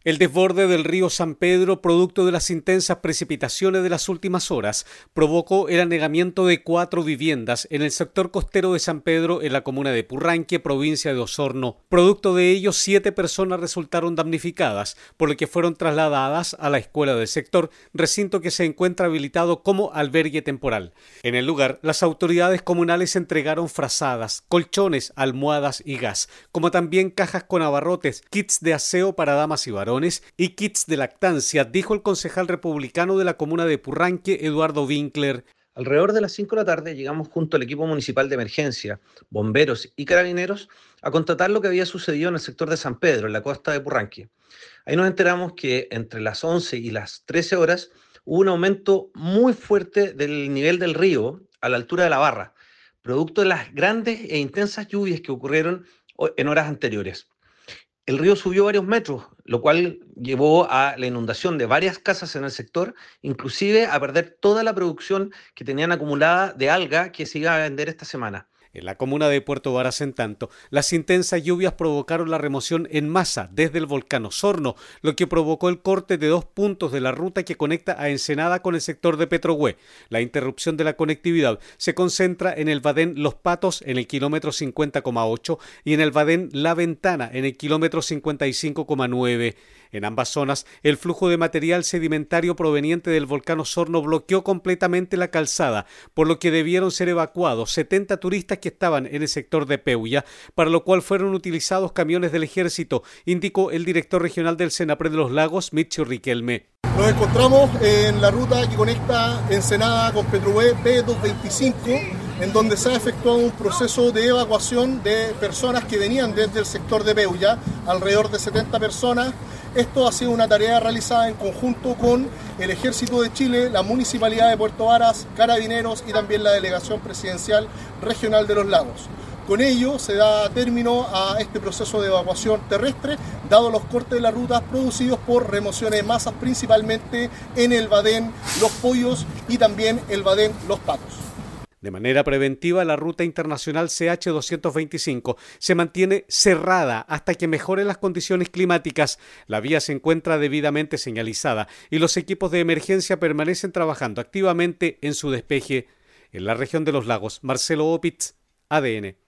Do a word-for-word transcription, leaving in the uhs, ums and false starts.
El desborde del río San Pedro, producto de las intensas precipitaciones de las últimas horas, provocó el anegamiento de cuatro viviendas en el sector costero de San Pedro, en la comuna de Purranque, provincia de Osorno. Producto de ello, siete personas resultaron damnificadas, por lo que fueron trasladadas a la escuela del sector, recinto que se encuentra habilitado como albergue temporal. En el lugar, las autoridades comunales entregaron frazadas, colchones, almohadas y gas, como también cajas con abarrotes, kits de aseo para damas y varones, y kits de lactancia, dijo el concejal republicano de la comuna de Purranque, Eduardo Winkler. Alrededor de las cinco de la tarde llegamos junto al equipo municipal de emergencia, bomberos y carabineros a constatar lo que había sucedido en el sector de San Pedro, en la costa de Purranque. Ahí nos enteramos que entre las once y las trece horas hubo un aumento muy fuerte del nivel del río a la altura de la barra, producto de las grandes e intensas lluvias que ocurrieron en horas anteriores. El río subió varios metros, lo cual llevó a la inundación de varias casas en el sector, inclusive a perder toda la producción que tenían acumulada de alga que se iba a vender esta semana. En la comuna de Puerto Varas, en tanto, las intensas lluvias provocaron la remoción en masa desde el volcán Osorno, lo que provocó el corte de dos puntos de la ruta que conecta a Ensenada con el sector de Petrohue. La interrupción de la conectividad se concentra en el Badén Los Patos en el kilómetro cincuenta coma ocho y en el Badén La Ventana en el kilómetro cincuenta y cinco coma nueve. En ambas zonas, el flujo de material sedimentario proveniente del volcán Osorno bloqueó completamente la calzada, por lo que debieron ser evacuados setenta turistas que estaban en el sector de Peulla, para lo cual fueron utilizados camiones del ejército, indicó el director regional del Senapred de los Lagos, Micho Riquelme. Nos encontramos en la ruta que conecta Ensenada con Petrohue P doscientos veinticinco, en donde se ha efectuado un proceso de evacuación de personas que venían desde el sector de Peulla, alrededor de setenta personas. Esto ha sido una tarea realizada en conjunto con el Ejército de Chile, la Municipalidad de Puerto Varas, Carabineros y también la Delegación Presidencial Regional de los Lagos. Con ello se da término a este proceso de evacuación terrestre, dado los cortes de las rutas producidos por remociones de masas, principalmente en el Badén Los Pollos y también el Badén Los Patos. De manera preventiva, la ruta internacional C H doscientos veinticinco se mantiene cerrada hasta que mejoren las condiciones climáticas. La vía se encuentra debidamente señalizada y los equipos de emergencia permanecen trabajando activamente en su despeje. En la región de los lagos, Marcelo Opitz, A D N.